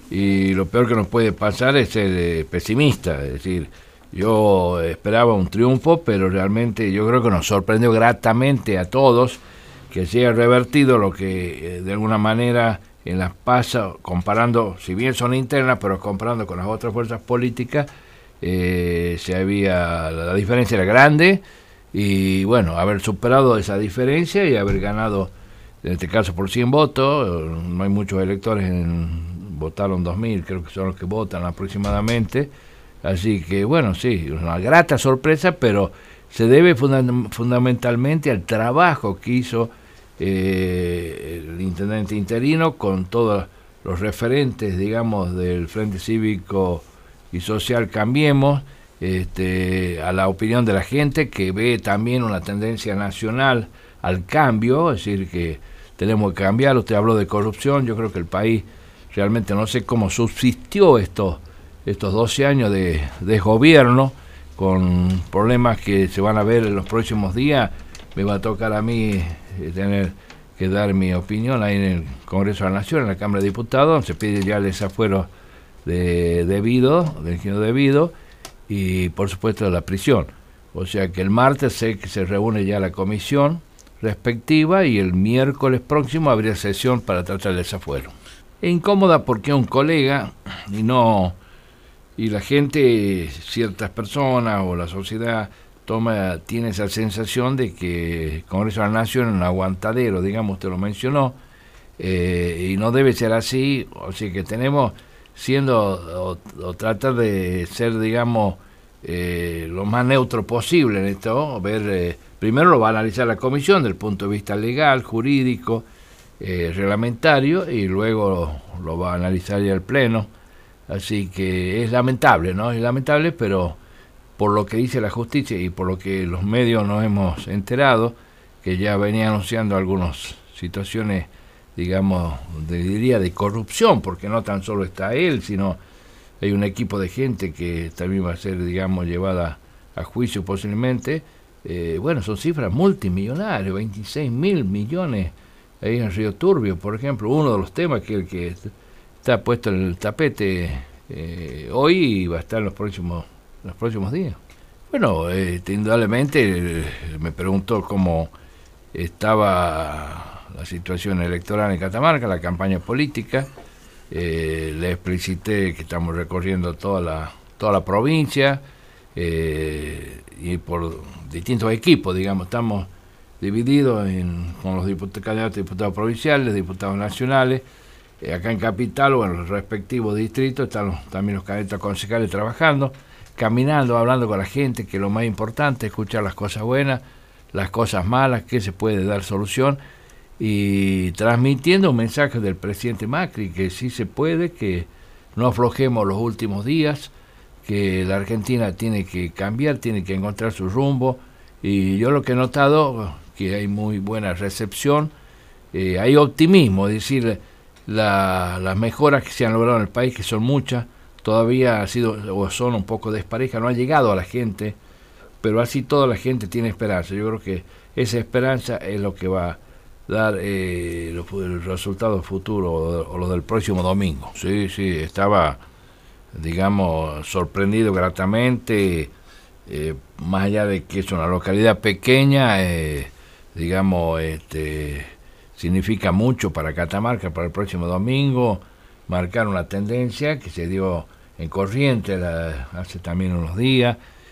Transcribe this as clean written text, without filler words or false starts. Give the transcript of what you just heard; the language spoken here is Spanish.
y lo peor que nos puede pasar es ser pesimista, es decir, yo esperaba un triunfo, pero realmente yo creo que nos sorprendió gratamente a todos que se haya revertido lo que de alguna manera en las PASO, comparando, si bien son internas, pero comparando con las otras fuerzas políticas, la diferencia era grande, y bueno, haber superado esa diferencia y haber ganado, en este caso por 100 votos, no hay muchos electores, votaron 2000, creo que son los que votan aproximadamente, así que bueno, sí, una grata sorpresa, pero se debe fundamentalmente al trabajo que hizo el intendente interino con todos los referentes, digamos, del Frente Cívico y Social Cambiemos, a la opinión de la gente, que ve también una tendencia nacional al cambio, es decir, que tenemos que cambiar. Usted habló de corrupción, yo creo que el país realmente no sé cómo subsistió estos 12 años de gobierno, con problemas que se van a ver en los próximos días. Me va a tocar a mí tener que dar mi opinión ahí en el Congreso de la Nación, en la Cámara de Diputados. Se pide ya el desafuero del ingeniero Devido, y por supuesto la prisión. O sea que el martes sé que se reúne ya la comisión respectiva, y el miércoles próximo habría sesión para tratar el desafuero. Es incómoda porque un colega, y la gente, ciertas personas o la sociedad tiene esa sensación de que el Congreso de la Nación es un aguantadero, digamos, usted lo mencionó, y no debe ser así. O sea que tenemos o tratar de ser, digamos, lo más neutro posible en esto, primero lo va a analizar la comisión desde el punto de vista legal, jurídico, reglamentario, y luego lo va a analizar ya el Pleno. Así que es lamentable, ¿no? Es lamentable, pero por lo que dice la justicia y por lo que los medios nos hemos enterado, que ya venía anunciando algunas situaciones, digamos, diría de corrupción, porque no tan solo está él, sino hay un equipo de gente que también va a ser, digamos, llevada a juicio posiblemente. Bueno, son cifras multimillonarias, 26.000 millones ahí en Río Turbio, por ejemplo, uno de los temas que está puesto en el tapete hoy, y va a estar en los próximos días. Bueno, indudablemente me preguntó cómo estaba la situación electoral en Catamarca, la campaña política. Le explicité que estamos recorriendo toda la provincia, y por distintos equipos, digamos, estamos divididos con los candidatos a diputados provinciales, diputados nacionales. Acá en Capital, o en los respectivos distritos, están también los candidatos concejales trabajando, caminando, hablando con la gente, que es lo más importante, escuchar las cosas buenas, las cosas malas, que se puede dar solución, y transmitiendo un mensaje del presidente Macri, que sí se puede, que no aflojemos los últimos días, que la Argentina tiene que cambiar, tiene que encontrar su rumbo. Y yo lo que he notado, que hay muy buena recepción, hay optimismo, es decir, las mejoras que se han logrado en el país, que son muchas, todavía son un poco desparejas, no ha llegado a la gente, pero así toda la gente tiene esperanza. Yo creo que esa esperanza es lo que va a dar el resultado futuro, o lo del próximo domingo. Sí, estaba, digamos, sorprendido gratamente, más allá de que es una localidad pequeña, digamos, significa mucho para Catamarca, para el próximo domingo, marcar una tendencia que se dio en Corrientes hace también unos días,